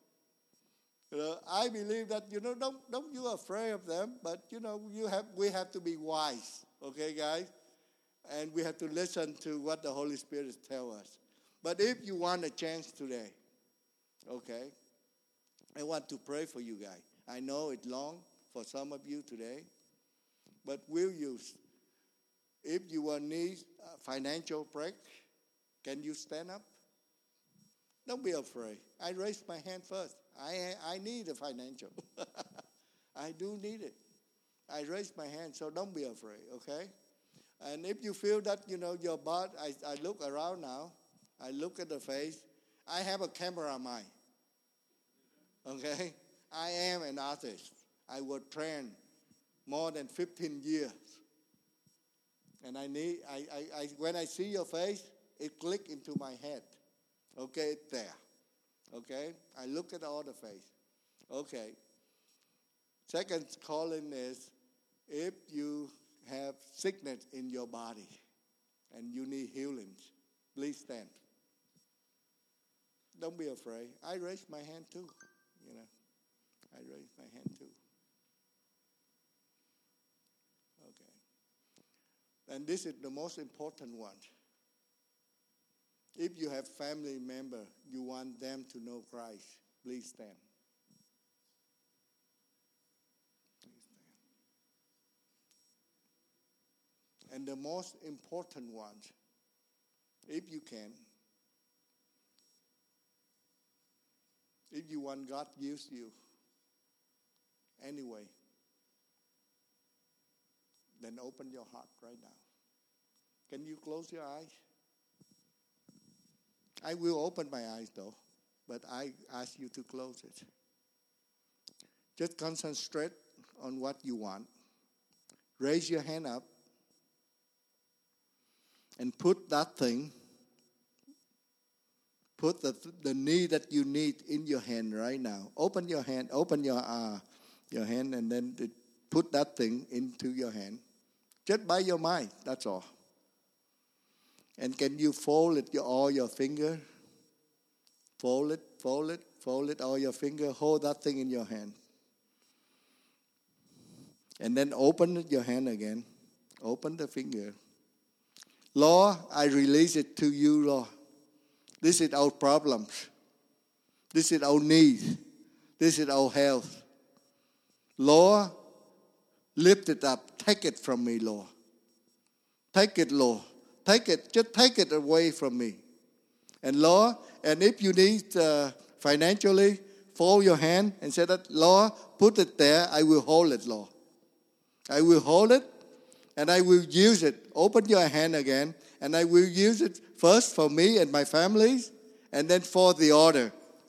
Speaker 2: I believe that, don't you afraid of them, but, we have to be wise, okay, guys? And we have to listen to what the Holy Spirit tells us. But if you want a chance today, okay, I want to pray for you guys. I know it's long for some of you today, but will you, if you will need a financial break, can you stand up? Don't be afraid. I raised my hand first. I need a financial. I do need it. I raised my hand, so don't be afraid, okay? And if you feel that, your butt, I look around now. I look at the face. I have a camera mind, okay? I am an artist. I was trained more than 15 years. And when I see your face, it clicks into my head. Okay, it's there. Okay? I look at all the face. Okay. Second calling is if you have sickness in your body and you need healing, please stand. Don't be afraid. I raised my hand too. I raised my hand too. Okay. And this is the most important one. If you have family member, you want them to know Christ, please stand. Please stand. And the most important one, if you can, if you want God to use you anyway, then open your heart right now. Can you close your eyes? I will open my eyes though, but I ask you to close it. Just concentrate on what you want. Raise your hand up and put that thing, put the need that you need in your hand right now. Open your hand, open your hand, and then put that thing into your hand. Just by your mind, that's all. And can you fold it, all your finger? Fold it, all your finger. Hold that thing in your hand. And then open your hand again. Open the finger. Lord, I release it to you, Lord. This is our problems. This is our need. This is our health. Lord, lift it up. Take it from me, Lord. Take it, Lord. Take it. Just take it away from me. And Lord, and if you need financially, fold your hand and say that, Lord, put it there. I will hold it, Lord. I will hold it and I will use it. Open your hand again and I will use it first for me and my family and then for the other.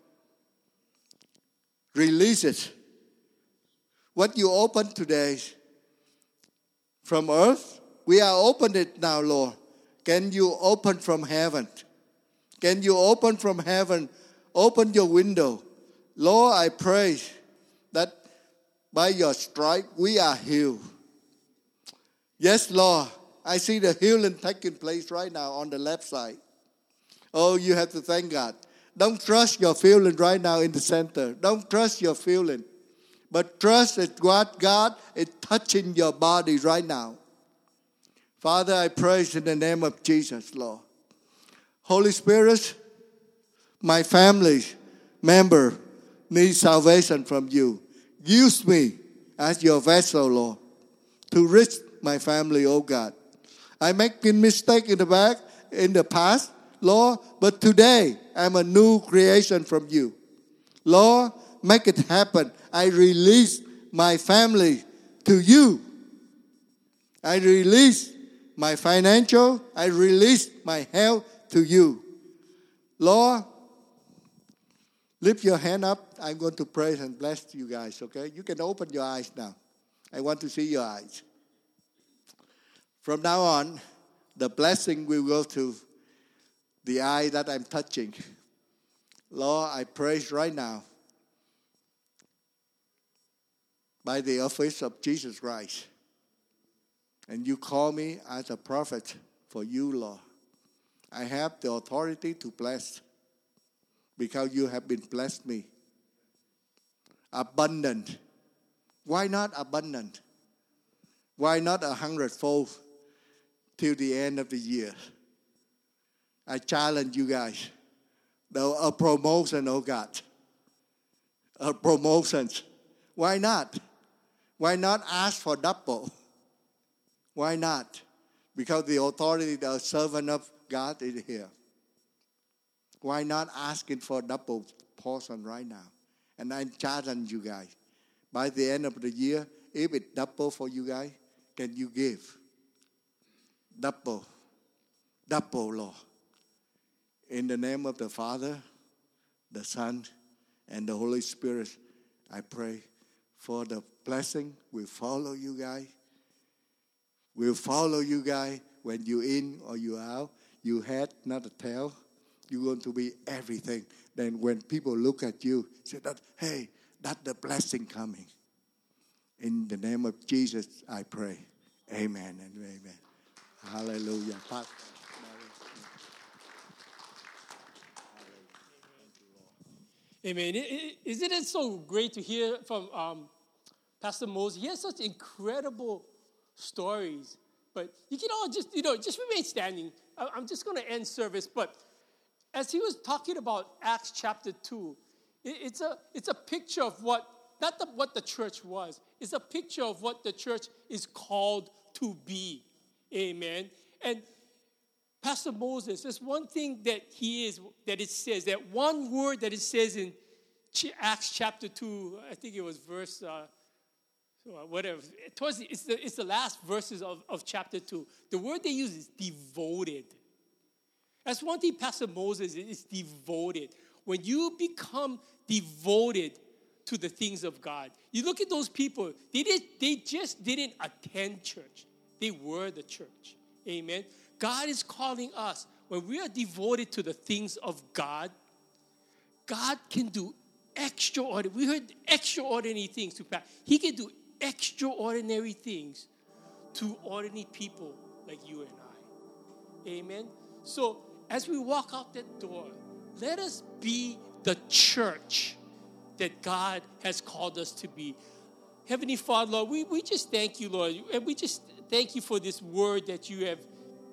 Speaker 2: Release it. What you open today from earth, we are open it now, Lord. Can you open from heaven? Can you open from heaven? Open your window. Lord, I pray that by your stripe we are healed. Yes, Lord. I see the healing taking place right now on the left side. Oh, you have to thank God. Don't trust your feeling right now in the center. Don't trust your feeling. But trust that what God is touching your body right now. Father, I praise in the name of Jesus, Lord. Holy Spirit, my family member needs salvation from you. Use me as your vessel, Lord, to reach my family, oh God. I make a mistake in the past, Lord, but today I'm a new creation from you. Lord, make it happen. I release my family to you. I release my financial, I release my health to you. Lord, lift your hand up. I'm going to pray and bless you guys, okay? You can open your eyes now. I want to see your eyes. From now on, the blessing will go to the eye that I'm touching. Lord, I praise right now by the office of Jesus Christ. And you call me as a prophet for you, Lord. I have the authority to bless because you have been blessed me. Abundant. Why not abundant? Why not 100-fold till the end of the year? I challenge you guys. A promotion, oh God. A promotion. Why not? Why not ask for double? Why not? Because the authority, the servant of God is here. Why not asking for double portion right now? And I challenge you guys. By the end of the year, if it's double for you guys, can you give? Double, Lord. In the name of the Father, the Son, and the Holy Spirit, I pray for the blessing will follow you guys. Will follow you guys when you in or you out. You head, not a tail. You're going to be everything. Then when people look at you, say that, hey, that's the blessing coming. In the name of Jesus, I pray. Amen and amen. Hallelujah.
Speaker 3: Amen. Isn't it so great to hear from Pastor Moses? He has such incredible stories. But you can all just remain standing. I'm just going to end service. But as he was talking about Acts chapter 2, it's a picture of what the church was. It's a picture of what the church is called to be. Amen. And Pastor Moses, there's one thing that it says, that one word that it says in Acts chapter 2, I think it was verse, whatever. It's the last verses of chapter 2. The word they use is devoted. That's one thing Pastor Moses is devoted. When you become devoted to the things of God, you look at those people, they just didn't attend church. They were the church. Amen. God is calling us. When we are devoted to the things of God, God can do extraordinary. We heard extraordinary things to Pat. He can do extraordinary things to ordinary people like you and I. Amen. So as we walk out that door, let us be the church that God has called us to be. Heavenly Father, Lord, we just thank you, Lord. And we just thank you for this word that you have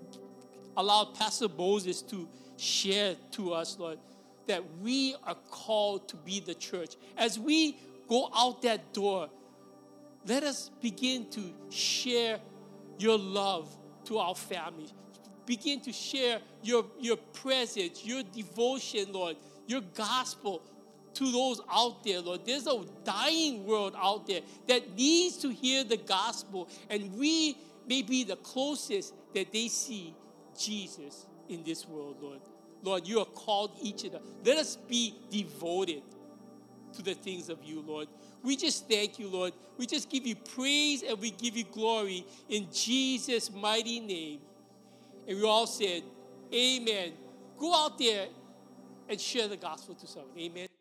Speaker 3: allowed Pastor Moses to share to us, Lord, that we are called to be the church. As we go out that door, let us begin to share your love to our families. Begin to share your presence, your devotion, Lord, your gospel to those out there, Lord. There's a dying world out there that needs to hear the gospel, and we may be the closest that they see Jesus in this world, Lord. Lord, you are called each of them. Let us be devoted to the things of you, Lord. We just thank you, Lord. We just give you praise and we give you glory in Jesus' mighty name. And we all said, amen. Go out there and share the gospel to someone. Amen.